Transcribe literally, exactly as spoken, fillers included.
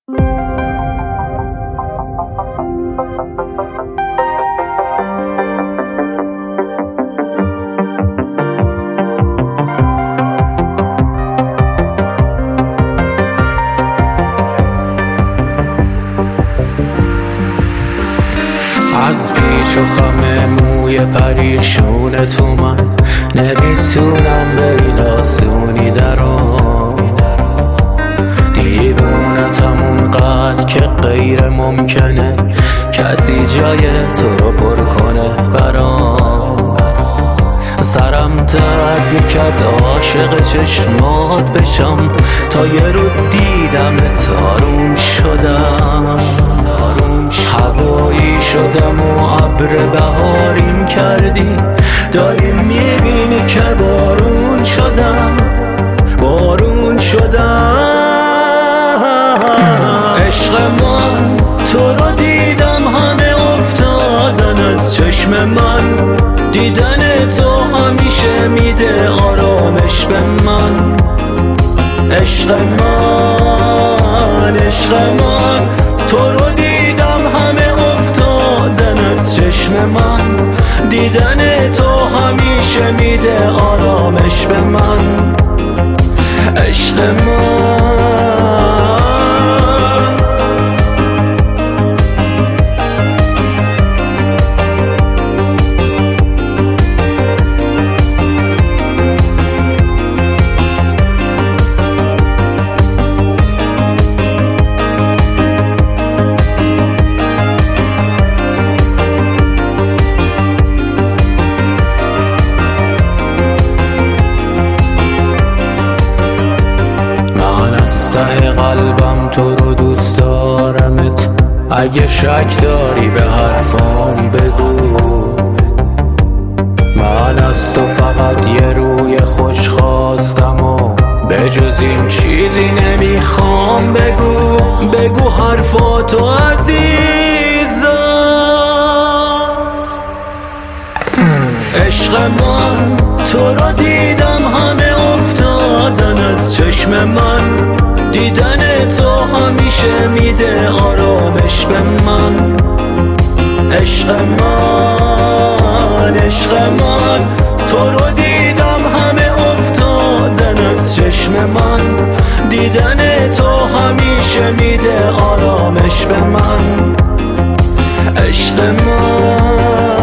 از پیچ و خم موی پریشون تو من نمیتونم به این آسونی درام، دیوونتم اونقدر که غیر ممکنه کسی جای تو رو پر کنه برام. سرم درد میکرد عاشق چشمات بشم تا یه روز دیدم تاروم شدم، هوایی شدم و ابر بهاریم کردی، داری میبینی که بارون شدم بارون شدم. عشق من تو رو دیدم همه افتادن از چشم من، دیدن تو همیشه میده آرامش به من. عشق من عشق من تو رو دیدم همه افتادن از چشم من، دیدن تو همیشه میده آرامش به من. عشق من ته قلبم تو رو دوست دارمت، اگه شک داری به حرفام بگو. من از تو فقط یه روی خوش خواستم و به جز این چیزی نمیخوام. بگو بگو حرفاتو عزیزم. عشق من تو رو دیدم همه افتادن از چشم من، دیدن تو همیشه میده آرامش به من. عشق من عشق من تو رو دیدم همه افتادن از چشم من، دیدن تو همیشه میده آرامش به من. عشق من